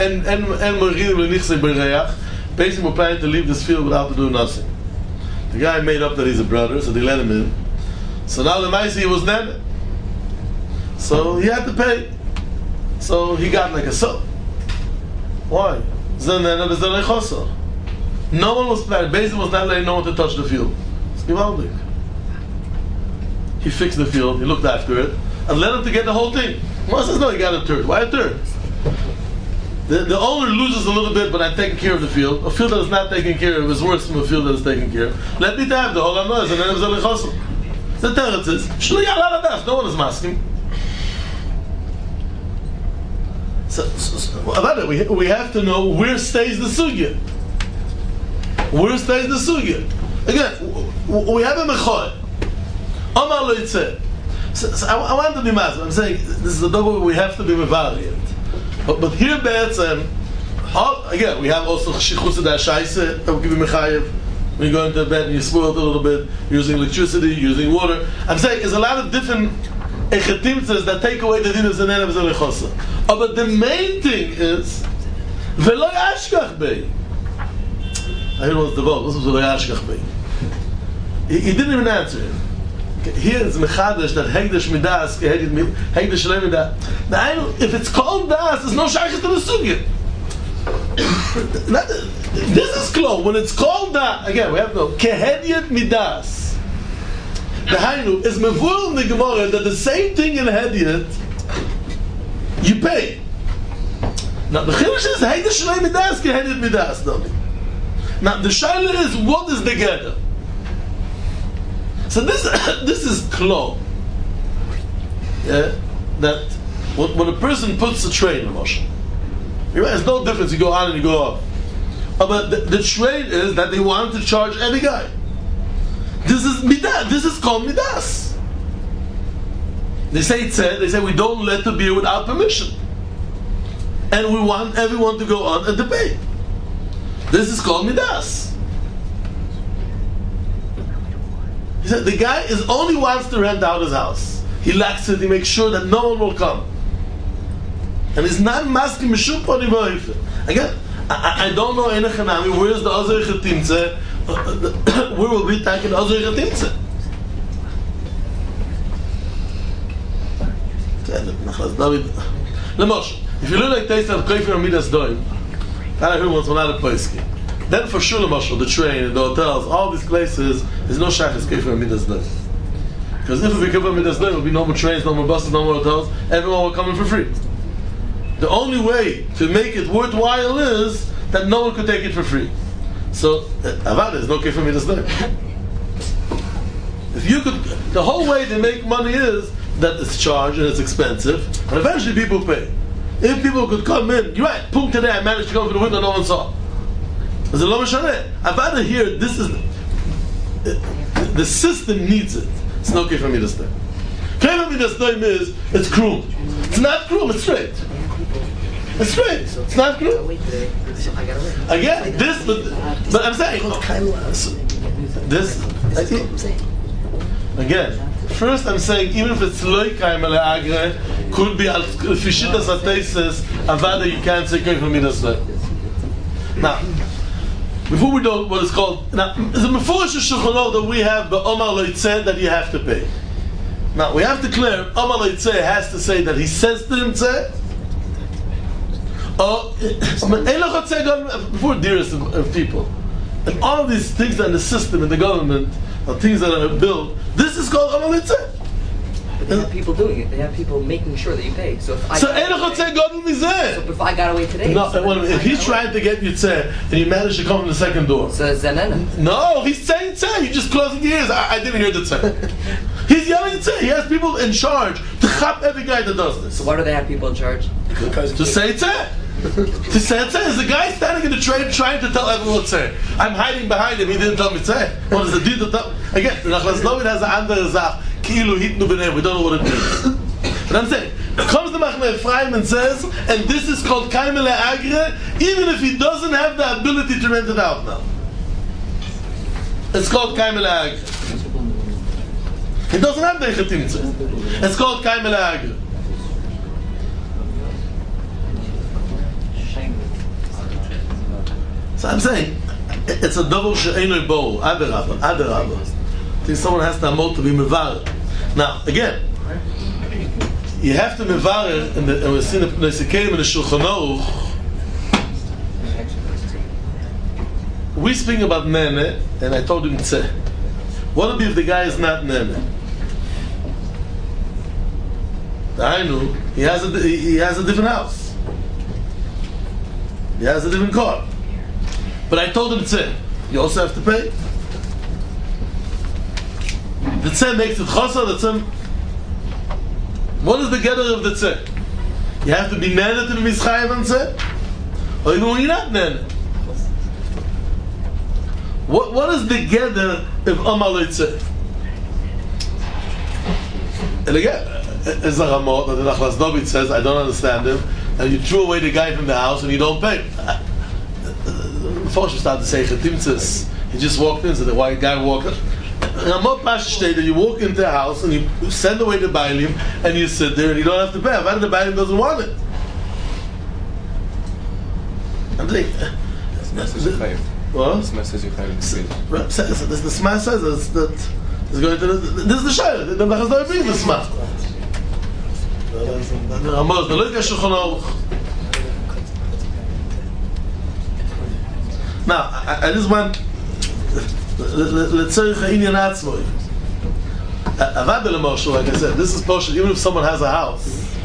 Basin were planning to leave this field without to do nothing. The guy made up that he's a brother, so they let him in. So now the Maisa, he was nene. So he had to pay. So he got like a so. Why? No one was planning. Basin was not letting no one to touch the field. It's gewaldig. He fixed the field, he looked after it, and let him to get the whole thing. Moshe says, no, he got a third. Why a third? The owner loses a little bit, but I'm taking care of the field. A field that is not taken care of is worse than a field that is taken care of. Let me have the whole noise, and then it was a lechosel. The teretz is, shlo yalala das, no one is masking. So about it, we have to know where stays the sugya. Where stays the sugya? Again, we have a mechor. Omar lo yitzeh. So I want to be massive. I'm saying this is a double. We have to be mevariant. But here, again, we have also shichus da'ashaisa that will give you mechayev. When you go into bed and you spoil it a little bit, using electricity, using water. I'm saying there's a lot of different echetimtzas that take away the din of zanen of zelichosa. But the main thing is v'lo yashkach bei. I heard what's the vote. This was v'lo yashkach bei. He didn't even answer it. Here it's mechadash that hegdish midas, hegdish shalei midas. Now, if it's called das, there's no shaykhis to the sugya. This is close. When it's called that, again, we have to know kehediat midas. The hainu is mevul in the Gemara that the same thing in hediat you pay. Now the chiddush is hegdish shalei midas kehediat midas. Now the shaila is what is the gather. So this is klo. Yeah, that when a person puts a train in motion, there's no difference. You go on and you go off. But the train is that they want to charge every guy. This is midas. This is called midas. They say we don't let the beer without permission, and we want everyone to go on and to pay. This is called midas. He said the guy only wants to rent out his house. He lacks it. He makes sure that no one will come, and he's not masking mishum poni v'oife. Again, I don't know any chanami. Where's the other chetimtze? Where will we take the other chetimtze? If you look like taste of kofer and midas doim, that I heard once when I had a poiski. Then for sure, the train, the hotels, all these places, there's no shaykhis kofer and midas doim. Because if we kofer midas doim, there will be no more trains, no more buses, no more hotels. Everyone will come in for free. The only way to make it worthwhile is that no one could take it for free. So, avad is no kofer midas doim. If you could, the whole way to make money is that it's charged and it's expensive, and eventually people pay. If people could come in, you're right, boom, today I managed to come through the window, no one saw. As a lo mishaneh, avad here, this is the system needs it. It's no kofer midas doim. Kofer Midas Noim is, it's krum. It's not krum, it's straight. It's straight. It's not krum. Again, this, but I'm saying, this, again, first I'm saying, even if it's loy kaim ele agre, could be al fishitas atesis, avada you can't say kaim from Midas Noim. Now, before we do what is called, now, the Mefurish Shulchan Aruch that we have, the Omar Loitzeh, that you have to pay. Now, we have to clear, Omar Loitzeh has to say that he says to him, before dearest of people. And all of these things that are in the system, in the government, are things that are built, this is called Omar Loitzeh.
But they have people doing it. They have people making sure that you pay. So if I
so if
I got away today,
if he's trying to get you tzeh and you manage to come from the second door,
so zenena.
No, he's saying tzeh. You just closing your ears. I didn't hear the tzeh. He's yelling tzeh. He has people in charge to chop every guy that does this.
So why do they have people in charge?
To say tzeh. To say tzeh is the guy standing in the train trying to tell everyone tzeh. I'm hiding behind him. He didn't tell me tzeh. What is the deed to tell? Again, Nachlas Novid has an andere Zach. We don't know what it means. But I'm saying, comes the Machmir Ephraim and says, and this is called Kaimele Agre, even if he doesn't have the ability to rent it out now. It's called Kaimele Agre. He doesn't have the Echetimtze. It's called Kaimele Agre. So I'm saying, it's a double she'enoi bowl, aderabba. I think someone has to amot to be mevarer. Now, again, you have to mevarer, and we've seen the Nesikeim in the Shulchan Aruch. We speak about nene, and I told him tzeh. What would be if the guy is not nene? I know he has a different house. He has a different car. But I told him tzeh. You also have to pay. The tzeh makes it chasar. The tzeh. What is the gather of the tzeh? You have to be nene to be mischayim on tzeh, or even when you're not nene. What is the gather of Omar Loitzeh? And again, as a Ramot that the Nachlas Novid says, I don't understand him, and you threw away the guy from the house and you don't pay. Before she started to say Chetimtzes, he just walked in, so the white guy walked in. Ramot Pasha state that you walk into the house and you send away the Bailim and you sit there and you don't have to pay. Why the Bailim doesn't want it? I'm thinking. What?
The Smith says you pay.
The Smith says that is going to this is the Shayla. The Nachas Novid brings the Smith. The Ramot, the Loika Shulchan Aruch. Now, I just want let's say Inyan Atzmoi. Avad L'Moshel, like I said, this is Poshel. Even if someone has a house,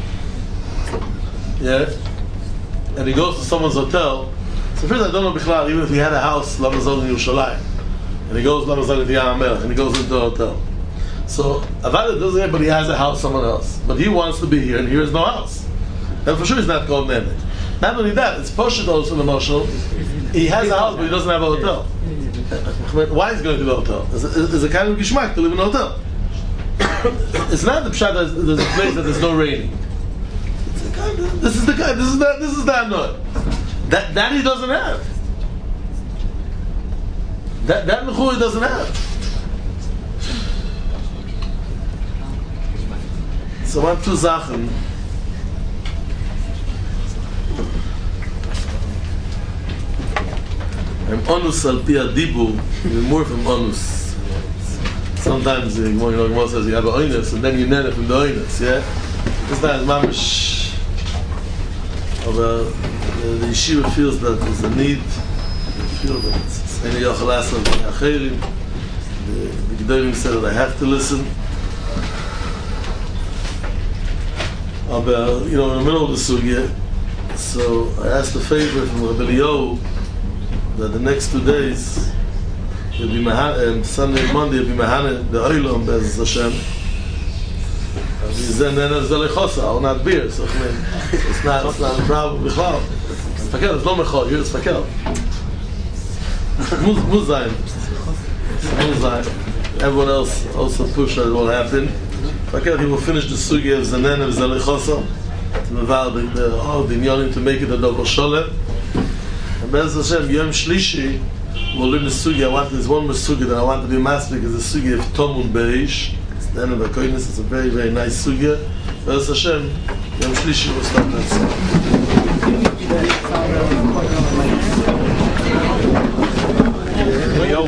yeah, and he goes to someone's hotel. So first, I don't know Bichlal, even if he had a house, Lamazon in Yerushalayim, and he goes Lamazon in Yam HaMelech, and he goes into a hotel. So Avad doesn't have, but he has a house somewhere else. But he wants to be here, and here is no house. And for sure, he's not called Nene. Not only that, it's Poshel also L'Moshel. He has a house, but he doesn't have a hotel. Why is he going to the hotel? It's a kind of gishmak to live in a hotel. It's not the pshat that there's a place that there's no raining. This is the guy. This is the annoy. That he doesn't have. That mechur he doesn't have. So one two Sachen. I'm onus al pi adibu, more from onus. Sometimes the Gemara says you have an oinus and then you nene from the oinus, yeah? This time is mamish. Although the yeshiva feels that there's a need, they feel that it's any yochalas of acherim. The Gedolim said that I have to listen. But in the middle of the sugya, so I asked a favor from Rabbi Eliyahu that the next 2 days you'll be Sunday and Monday you'll be Mahane the Oilom Bez Hashem. I'll not beer, so I mean it's not a problem. It's fakel, it's no mechol, it's fakel. Muzayin. Everyone else also push that it won't happen. Okay, he will finish the sugya of Zanen and Zalichosa to the Inyanim to make it a double sholem. And Be'ez Hashem, Yom Shlishi, we'll learn the sugya. There's one more sugya that I want to be master is the sugya of Tomun Bereish. It's the end of the Koines. It's a very, very nice sugya. Be'ez Hashem, Yom Shlishi will start that sugya.